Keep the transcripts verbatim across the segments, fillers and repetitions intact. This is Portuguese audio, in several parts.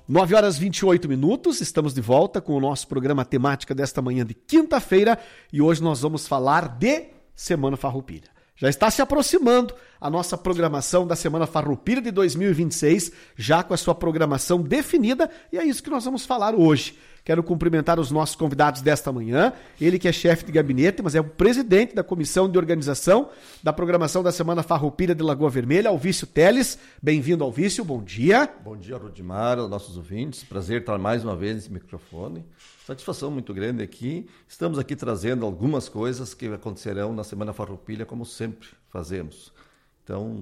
nove horas e vinte e oito minutos, estamos de volta com o nosso programa temática desta manhã de quinta-feira e hoje nós vamos falar de Semana Farroupilha. Já está se aproximando a nossa programação da Semana Farroupilha de dois mil e vinte e seis, já com a sua programação definida, e é isso que nós vamos falar hoje. Quero cumprimentar os nossos convidados desta manhã, ele que é chefe de gabinete, mas é o presidente da Comissão de Organização da Programação da Semana Farroupilha de Lagoa Vermelha, Alvício Teles. Bem-vindo, Alvício, bom dia. Bom dia, Rudimar, aos nossos ouvintes, prazer estar mais uma vez nesse microfone. Satisfação muito grande aqui. Estamos aqui trazendo algumas coisas que acontecerão na Semana Farroupilha, como sempre fazemos. Então,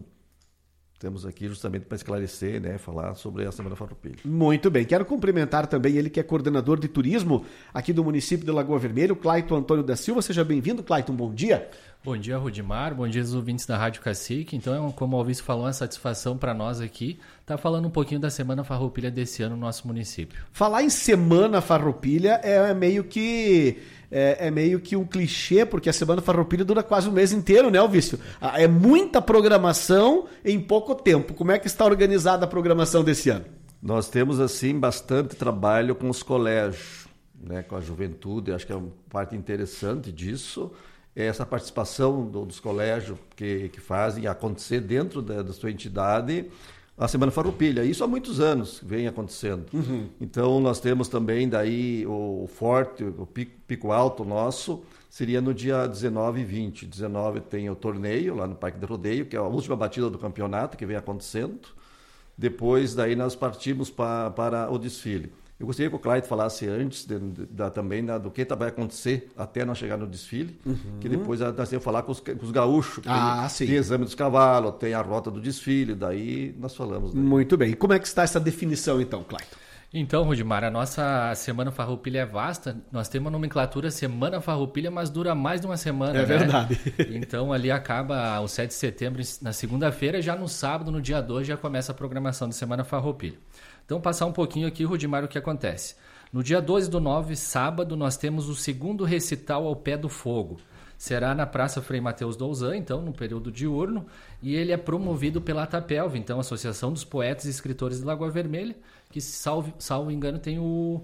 temos aqui justamente para esclarecer, né, falar sobre a Semana Farroupilha. Muito bem. Quero cumprimentar também ele que é coordenador de turismo aqui do município de Lagoa Vermelha, o Clayton Antônio da Silva. Seja bem-vindo, Clayton. Bom dia. Bom dia, Rudimar. Bom dia aos ouvintes da Rádio Cacique. Então, como o Alvício falou, é uma satisfação para nós aqui estar falando um pouquinho da Semana Farroupilha desse ano no nosso município. Falar em Semana Farroupilha é meio que... É, é meio que um clichê, porque a Semana Farroupilha dura quase um mês inteiro, né, Alvício? É muita programação em pouco tempo. Como é que está organizada a programação desse ano? Nós temos, assim, bastante trabalho com os colégios, né, com a juventude. Acho que é uma parte interessante disso. É essa participação do, dos colégios que, que fazem acontecer dentro da, da sua entidade a Semana Farroupilha. Isso há muitos anos vem acontecendo. Uhum. Então, nós temos também daí o forte, o pico, pico alto nosso, seria no dia dezenove e vinte. dezenove tem o torneio lá no Parque de Rodeio, que é a última batida do campeonato que vem acontecendo. Depois, daí nós partimos pa, para o desfile. Eu gostaria que o Clayton falasse antes de, de, de, também né, do que vai acontecer até nós chegar no desfile, uhum. que depois nós temos que falar com os, com os gaúchos. Ah, tem, tem exame dos cavalos, tem a rota do desfile, daí nós falamos. Daí. Muito bem. E como é que está essa definição então, Clayton? Então, Rudimar, a nossa Semana Farroupilha é vasta. Nós temos uma nomenclatura Semana Farroupilha, mas dura mais de uma semana, É né? verdade. Então, ali acaba o sete de setembro, na segunda-feira, já no sábado, no dia dois, já começa a programação da Semana Farroupilha. Então, passar um pouquinho aqui, Rudimar, o que acontece. No dia doze do nove, sábado, nós temos o segundo recital ao pé do fogo. Será na Praça Frei Mateus Douzan, então, no período diurno, e ele é promovido pela ATAPELV, então, Associação dos Poetas e Escritores de Lagoa Vermelha, que, salvo, salvo engano, tem o,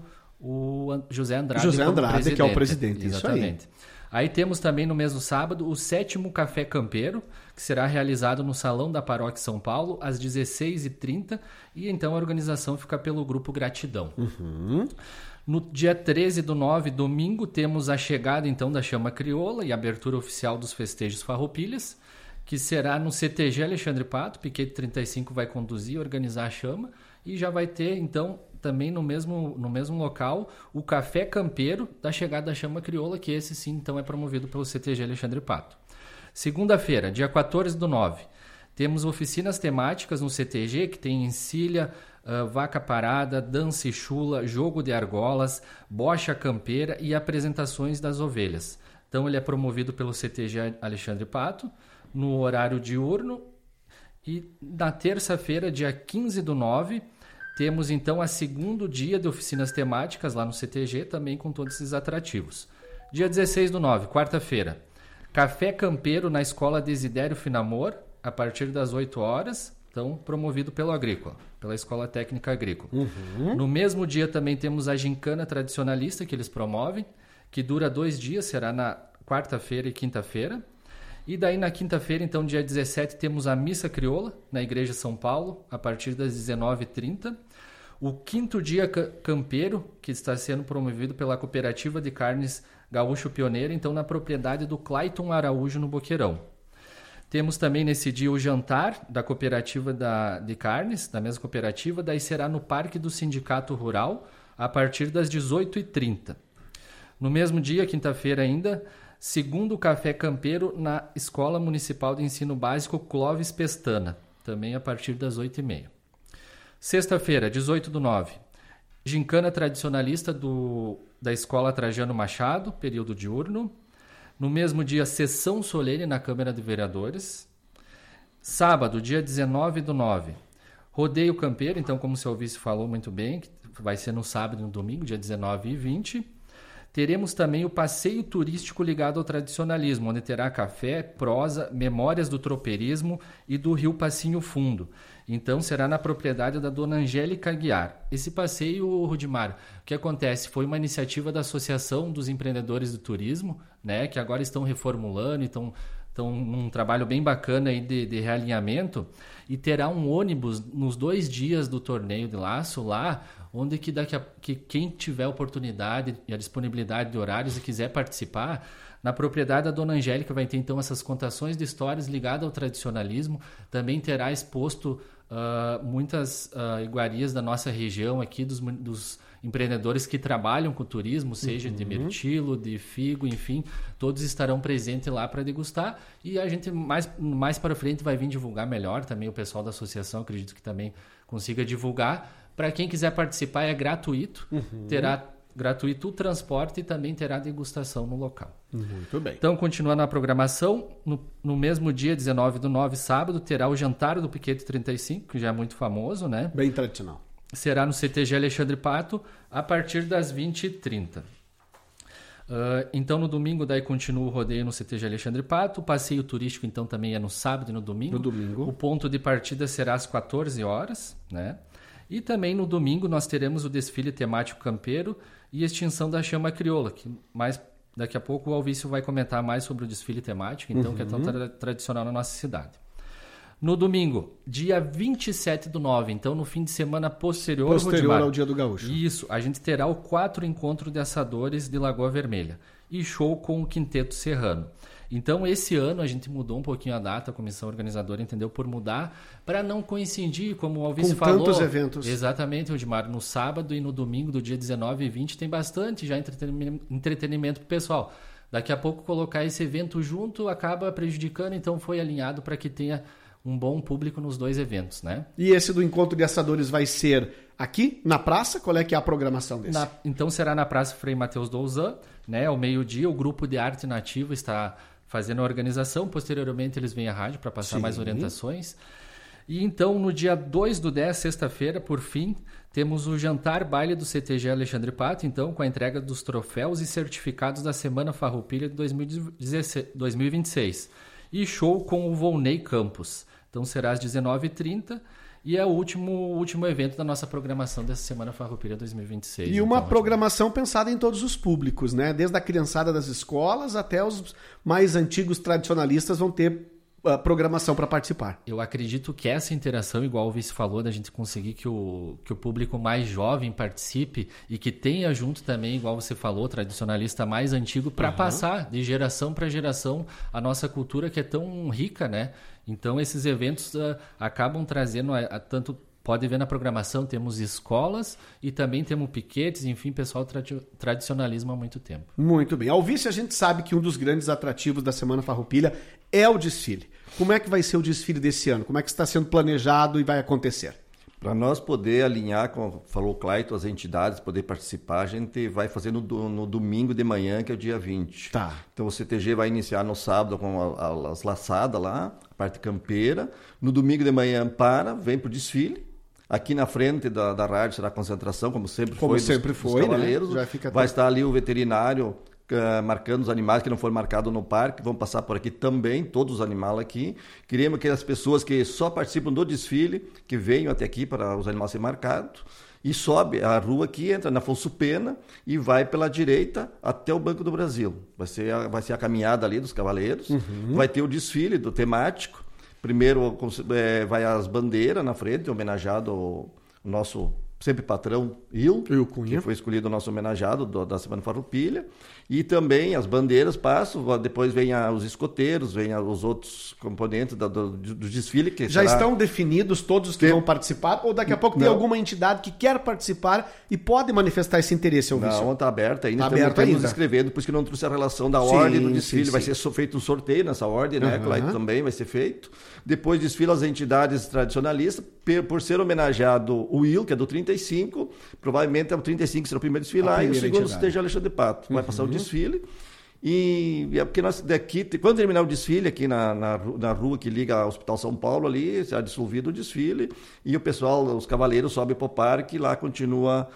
o José Andrade José Andrade, presidente. que é o presidente, Exatamente. Isso aí. Aí temos também no mesmo sábado o sétimo Café Campeiro, que será realizado no Salão da Paróquia São Paulo, às dezesseis e trinta, e então a organização fica pelo Grupo Gratidão. Uhum. No dia treze do nove, domingo, temos a chegada então da Chama Crioula e a abertura oficial dos festejos Farroupilhas, que será no C T G Alexandre Pato. Piquete trinta e cinco vai conduzir e organizar a chama, e já vai ter então também no mesmo, no mesmo local o Café Campeiro da chegada da Chama Crioula, que esse sim então é promovido pelo C T G Alexandre Pato. Segunda-feira, dia quatorze do nove, temos oficinas temáticas no C T G, que tem encilha, uh, vaca parada, dança e chula, jogo de argolas, bocha campeira e apresentações das ovelhas. Então ele é promovido pelo C T G Alexandre Pato, no horário diurno. E na terça-feira, dia quinze do nove, temos então a segundo dia de oficinas temáticas lá no C T G, também com todos esses atrativos. Dia dezesseis do nove, quarta-feira, Café Campeiro na Escola Desidério Finamor, a partir das oito horas, então promovido pelo Agrícola, pela Escola Técnica Agrícola. Uhum. No mesmo dia também temos a gincana tradicionalista que eles promovem, que dura dois dias, será na quarta-feira e quinta-feira. E daí na quinta-feira, então dia dezessete, temos a Missa Crioula na Igreja São Paulo, a partir das dezenove e trinta. O quinto dia campeiro, que está sendo promovido pela Cooperativa de Carnes Gaúcho Pioneiro, então na propriedade do Clayton Araújo, no Boqueirão. Temos também nesse dia o jantar da Cooperativa da, de Carnes, da mesma cooperativa, daí será no Parque do Sindicato Rural, a partir das dezoito e trinta. No mesmo dia, quinta-feira ainda, segundo Café Campeiro na Escola Municipal de Ensino Básico Clóvis Pestana, também a partir das oito e meia. Sexta-feira, dezoito do nove, gincana tradicionalista do, da Escola Trajano Machado, período diurno. No mesmo dia, sessão solene na Câmara de Vereadores. Sábado, dia dezenove do nove, rodeio campeiro, então como o seu vice falou muito bem, vai ser no sábado e no domingo, dia dezenove e vinte. Teremos também o passeio turístico ligado ao tradicionalismo, onde terá café, prosa, memórias do tropeirismo e do Rio Passinho Fundo. Então, será na propriedade da dona Angélica Aguiar. Esse passeio, Rudimar, o que acontece? Foi uma iniciativa da Associação dos Empreendedores do Turismo, né, que agora estão reformulando e estão, estão num trabalho bem bacana aí de, de realinhamento, e terá um ônibus nos dois dias do torneio de laço lá, onde que, daqui a, que quem tiver oportunidade e a disponibilidade de horários e quiser participar, na propriedade da dona Angélica vai ter então essas contações de histórias ligadas ao tradicionalismo, também terá exposto uh, muitas uh, iguarias da nossa região aqui, dos, dos empreendedores que trabalham com turismo, seja uhum. de mirtilo, de figo, enfim, todos estarão presentes lá para degustar, e a gente mais, mais para frente vai vir divulgar melhor, também o pessoal da associação acredito que também consiga divulgar. Para quem quiser participar é gratuito, uhum. terá gratuito o transporte e também terá degustação no local. Muito bem. Então, continuando a programação, no, no mesmo dia, dezenove do nove, sábado, terá o jantar do Piquete trinta e cinco, que já é muito famoso, né? Bem tradicional. Será no C T G Alexandre Pato, a partir das vinte e trinta. Uh, então, no domingo, daí continua o rodeio no C T G Alexandre Pato. O passeio turístico, então, também é no sábado e no domingo. No domingo. O ponto de partida será às quatorze horas, né? E também no domingo nós teremos o desfile temático campeiro e extinção da chama crioula, que mais daqui a pouco o Alvício vai comentar mais sobre o desfile temático, então, uhum. que é tão tra- tradicional na nossa cidade. No domingo, dia vinte e sete do nove, então no fim de semana posterior, posterior Rudimar, ao Dia do Gaúcho. Isso, a gente terá o quatro encontro de assadores de Lagoa Vermelha e show com o Quinteto Serrano. Então, esse ano a gente mudou um pouquinho a data, a comissão organizadora entendeu por mudar, para não coincidir, como o Alvício falou. Com tantos eventos. Exatamente, Rudimar. No sábado e no domingo do dia dezenove e vinte tem bastante já entretenimento, entretenimento para o pessoal. Daqui a pouco colocar esse evento junto acaba prejudicando, então foi alinhado para que tenha um bom público nos dois eventos, né? E esse do Encontro de Assadores vai ser aqui, na praça? Qual é que é a programação desse? Na, então será na Praça Frei Mateus Douzan, né? Ao meio-dia, o Grupo de Arte Nativa está fazendo a organização, posteriormente eles vêm à rádio para passar Sim. mais orientações. E então, no dia dois do dez, sexta-feira, por fim, temos o jantar baile do C T G Alexandre Pato, então, com a entrega dos troféus e certificados da Semana Farroupilha de dois mil e vinte e seis. E show com o Volney Campos. Então, será às dezenove e trinta e é o último, último evento da nossa programação dessa Semana Farroupilha dois mil e vinte e seis. E uma então, programação pensada em todos os públicos, né? Desde a criançada das escolas até os mais antigos tradicionalistas vão ter uh, programação para participar. Eu acredito que essa interação, igual o Vice falou, da gente conseguir que o, que o público mais jovem participe e que tenha junto também, igual você falou, tradicionalista mais antigo, para uhum. passar de geração para geração a nossa cultura que é tão rica, né? Então, esses eventos uh, acabam trazendo, a, a, tanto pode ver na programação, temos escolas e também temos piquetes, enfim, pessoal tradi- tradicionalismo há muito tempo. Muito bem. Alvício, a gente sabe que um dos grandes atrativos da Semana Farroupilha é o desfile. Como é que vai ser o desfile desse ano? Como é que está sendo planejado e vai acontecer? Para nós poder alinhar, como falou o Clayton, as entidades, poder participar, a gente vai fazer no, no domingo de manhã, que é o dia vinte. Tá. Então o C T G vai iniciar no sábado com a, a, as laçadas lá, a parte campeira. No domingo de manhã para, vem para o desfile. Aqui na frente da, da rádio será a concentração, como sempre como foi, sempre dos, foi, dos cavaleiros. Né? Já fica vai até... estar ali o veterinário uh, marcando os animais que não foram marcados no parque, vão passar por aqui também, todos os animais aqui. Queremos que as pessoas que só participam do desfile, que venham até aqui para os animais serem marcados, e sobe a rua aqui, entra na Afonso Pena e vai pela direita até o Banco do Brasil. Vai ser a, vai ser a caminhada ali dos cavaleiros, uhum. vai ter o desfile do temático. Primeiro é, vai as bandeiras na frente, homenageado o nosso sempre patrão Il, que foi escolhido o nosso homenageado do, da Semana Farroupilha. E também as bandeiras passam, depois vem a, os escoteiros, vem a, os outros componentes da, do, do desfile. Que Já será... estão definidos todos os que tem... vão participar? Ou daqui a pouco Não. tem alguma entidade que quer participar e pode manifestar esse interesse? Não, está aberta ainda. Tá Estamos, aberta estamos ainda. escrevendo, por isso que não trouxe a relação da sim, ordem do desfile. Sim, vai sim. ser feito um sorteio nessa ordem, né? Uhum. Claro, também vai ser feito. Depois desfila as entidades tradicionalistas. Por ser homenageado o Will, que é do trinta e cinco, provavelmente é o trinta e cinco que será o primeiro desfilar, e o segundo esteja Alexandre Pato. Vai uhum. passar o desfile. E é porque nós daqui, quando terminar o desfile aqui na, na, na rua que liga ao Hospital São Paulo ali, será dissolvido o desfile e o pessoal, os cavaleiros sobem para o parque e lá continua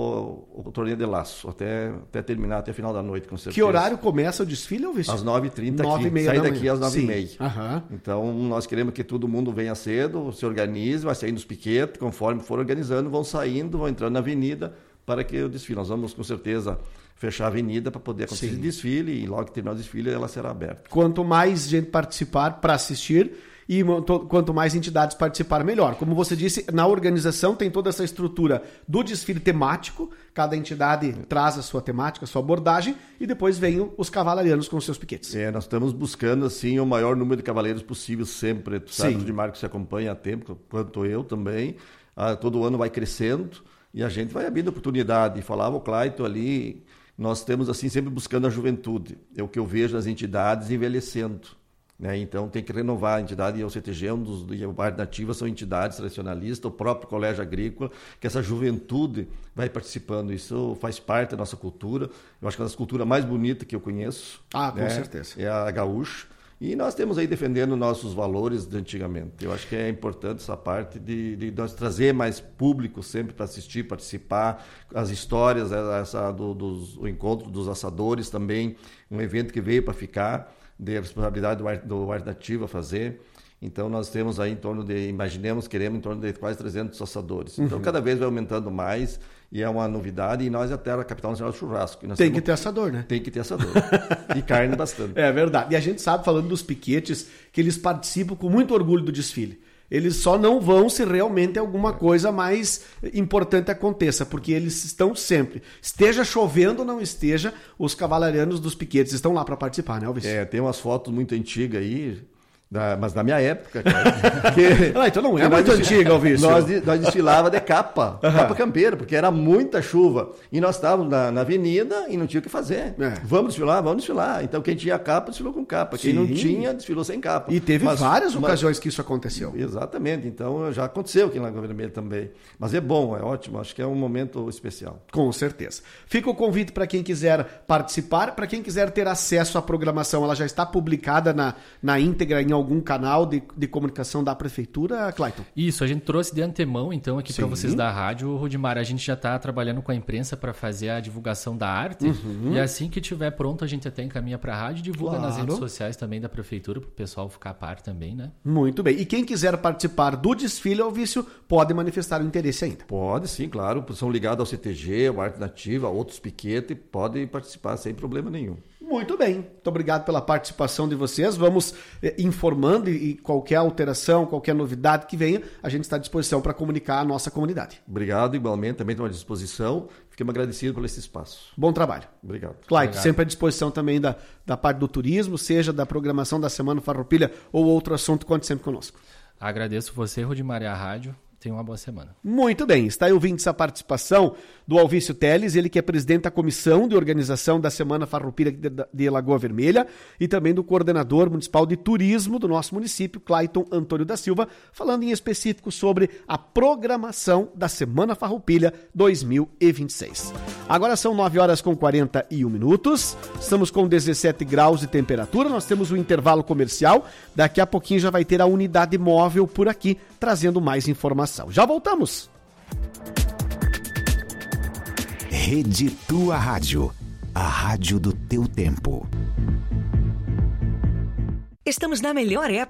o, o torneio de laço, até, até terminar, até final da noite, com certeza. Que horário começa o desfile, Elvis? Às nove e trinta nove aqui, e meia sai da daqui manhã. às nove e Sim. meia. Aham. Então nós queremos que todo mundo venha cedo, se organize, vai saindo os piquetes, conforme for organizando, vão saindo, vão entrando na avenida para que o desfile. Nós vamos com certeza fechar a avenida para poder acontecer o desfile e logo que terminar o desfile ela será aberta. Quanto mais gente participar para assistir e quanto mais entidades participar, melhor. Como você disse, na organização tem toda essa estrutura do desfile temático, cada entidade traz a sua temática, a sua abordagem e depois vem os cavalarianos com os seus piquetes. É, nós estamos buscando assim o maior número de cavaleiros possível sempre. Tu sabe, Sim. de Marcos se acompanha há tempo, quanto eu também. Ah, todo ano vai crescendo e a gente vai abrindo oportunidade. Falava o Clayton ali, nós temos assim sempre buscando a juventude. É o que eu vejo as entidades envelhecendo. Né? Então tem que renovar a entidade, e o C T G, um dos, e a Arte Nativa são entidades tradicionalistas, o próprio Colégio Agrícola, que essa juventude vai participando, isso faz parte da nossa cultura. Eu acho que é uma das culturas mais bonitas que eu conheço. Ah, com né? certeza. É a gaúcha. E nós temos aí defendendo nossos valores de antigamente. Eu acho que é importante essa parte de, de nós trazer mais público sempre para assistir, participar, as histórias, essa do, dos, o encontro dos assadores também, um evento que veio para ficar, de responsabilidade do Arte, do Arte Nativa fazer. Então nós temos aí em torno de, imaginemos, queremos em torno de quase trezentos assadores. Então uhum. cada vez vai aumentando mais e é uma novidade. E nós até a capital nacional do churrasco. E nós tem temos, que ter assador, né? Tem que ter assador. E carne bastante. É verdade. E a gente sabe, falando dos piquetes, que eles participam com muito orgulho do desfile. Eles só não vão se realmente alguma coisa mais importante aconteça, porque eles estão sempre. Esteja chovendo ou não esteja, os cavalarianos dos piquetes estão lá para participar, né, Elvis? É, tem umas fotos muito antigas aí. Da, mas da minha época, cara. Porque, ah, então não é muito antiga, Elvis. Nós, nós desfilava de capa, uhum. capa campeira, porque era muita chuva. E nós estávamos na, na avenida e não tinha o que fazer. É. Vamos desfilar, vamos desfilar. Então quem tinha capa, desfilou com capa. Quem Sim. não tinha, desfilou sem capa. E teve mas, várias mas, ocasiões que isso aconteceu. Exatamente. Então já aconteceu aqui na Lagoa Vermelha também. Mas é bom, é ótimo. Acho que é um momento especial. Com certeza. Fica o convite para quem quiser participar, para quem quiser ter acesso à programação. Ela já está publicada na, na íntegra em algum canal de, de comunicação da Prefeitura, Clayton? Isso, a gente trouxe de antemão, então, aqui para vocês da rádio, Rudimar, a gente já está trabalhando com a imprensa para fazer a divulgação da arte, uhum. e assim que estiver pronto, a gente até encaminha para a rádio e divulga claro. nas redes sociais também da Prefeitura, para o pessoal ficar a par também, né? Muito bem. E quem quiser participar do desfile ao vício, pode manifestar o interesse ainda? Pode, sim, claro. São ligados ao C T G, ao Arte Nativa, a outros piquetes, podem participar sem problema nenhum. Muito bem, muito obrigado pela participação de vocês. Vamos eh, informando e, e qualquer alteração, qualquer novidade que venha, a gente está à disposição para comunicar à nossa comunidade. Obrigado, igualmente, também estou à disposição. Fiquei agradecido por esse espaço. Bom trabalho. Obrigado. Clayton, sempre à disposição também da, da parte do turismo, seja da programação da Semana Farroupilha ou outro assunto, conte sempre conosco. Agradeço você, Rudimar, e a rádio. Tenha uma boa semana. Muito bem, está aí ouvindo essa participação do Alvício Teles, ele que é presidente da comissão de organização da Semana Farroupilha de Lagoa Vermelha e também do coordenador municipal de turismo do nosso município, Clayton Antônio da Silva, falando em específico sobre a programação da Semana Farroupilha dois mil e vinte e seis. Agora são nove horas com quarenta e um minutos, estamos com dezessete graus de temperatura, nós temos um intervalo comercial, daqui a pouquinho já vai ter a unidade móvel por aqui, trazendo mais informação. Já voltamos! Rede Tua Rádio, a rádio do teu tempo. Estamos na melhor época